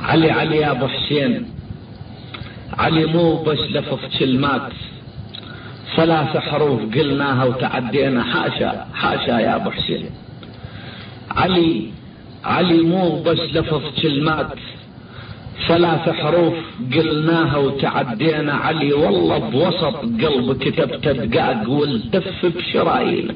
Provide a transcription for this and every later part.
علي يا ابو حسين، علي مو بس لفظ كلمات، 3 حروف قلناها وتعدينا. حاشا يا ابو حسين. علي مو بس لفظ كلمات، 3 حروف قلناها وتعدينا. علي والله بوسط قلب كتبت دقاق والتف بشرايين.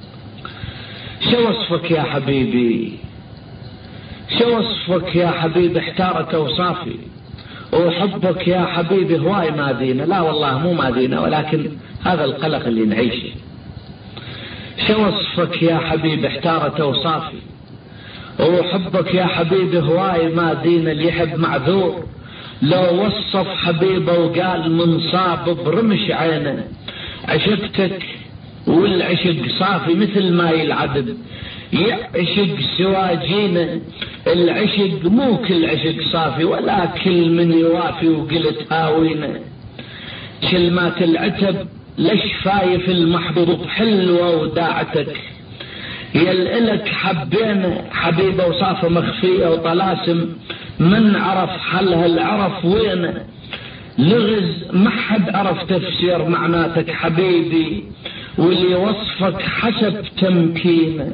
شو وصفك يا حبيبي، شو وصفك يا حبيبي، احتارت اوصافي. وحبك يا حبيبي هواي مادينا. لا والله مو مادينا، ولكن هذا القلق اللي نعيشه. شو وصفك يا حبيبي، احتارت اوصافي. وحبك يا حبيبي هواي مادينا. اللي يحب معذور، لو وصف حبيبه وقال منصاب برمش عينه. عشقتك والعشق صافي مثل ما العذب يعشق سواجينا. العشق مو كل عشق صافي، ولا كل من يوافي. وقلت هاوينا كلمات العتب، ليش فايف المحبوب حلوة وداعتك. يلقلك حبينا حبيبة وصافة مخفية وطلاسم، من عرف حلها العرف وينه. لغز ما حد عرف تفسير معناتك حبيبي، واللي وصفك حسب تمكينه.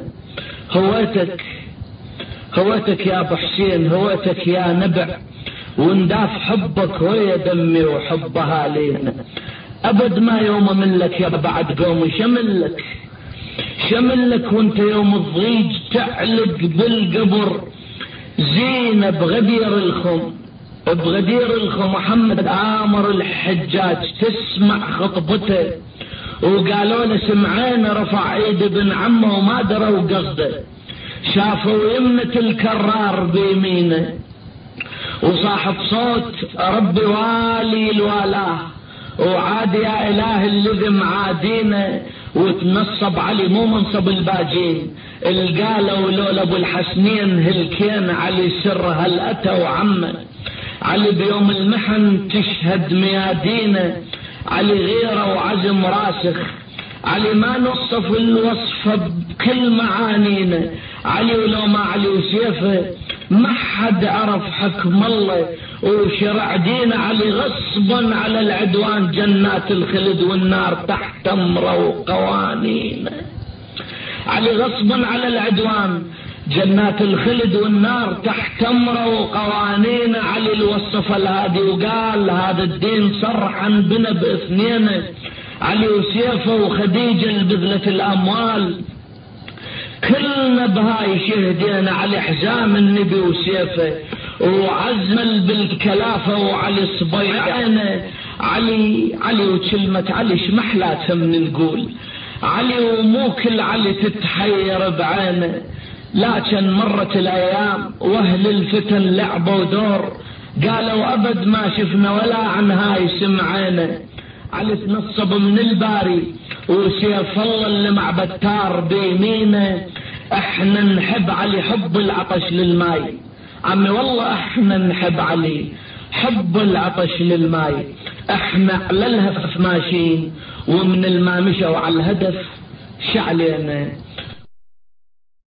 هويتك يا ابو حسين، هويتك يا نبع، ونداف حبك ويا دمي وحبها لينا. ابد ما يوم منلك يا بعد قومي شملك وانت يوم الضيج تعلق بالقبر. زينة بغدير الخم محمد آمر الحجاج تسمع خطبته، وقالوا له سمعين رفع عيد ابن عمه وما دروا قصده. شافوا يمنة الكرار بيمينه، وصاحب صوت ربي والي الوالاه. وعاد يا اله الذي معادينا، وتنصب علي مو منصب الباجين. القالوا لولا ابو الحسنين هلكين، علي سر هل اتوا عمه. علي بيوم المحن تشهد ميادينه، علي غيره وعزم راسخ. علي ما نصف الوصفة بكل معانينا. علي ولو ما علي وسيفه ما حد عرف حكم الله وشرع دينه. علي غصبا على العدوان جنات الخلد والنار تحت امره وقوانينه. علي غصبا على العدوان جنات الخلد والنار تحت امره وقوانينه. علي الوصف الهادي وقال هذا الدين صرحا بنا باثنين. علي وسيفه وخديجة البذلة الاموال، كلنا بهاي شهدينا. علي حزام النبي وسيفه، وعزمل بالكلافة. وعلي صبيعنا. علي وكلمة علي شمحلاتها من نقول. علي ومو كل علي تتحير بعينه. لكن مرت الايام واهل الفتن لعبوا دور، قالوا ابد ما شفنا ولا عن هاي سمعينا. علي تنصب من الباري وسيف الله اللي مع بتار بيمينه. احنا نحب علي حب العطش للماي. عمي والله احنا نحب علي حب العطش للماي. احنا على الهف ماشيين، ومن الماء مشوا على الهدف شعلينا.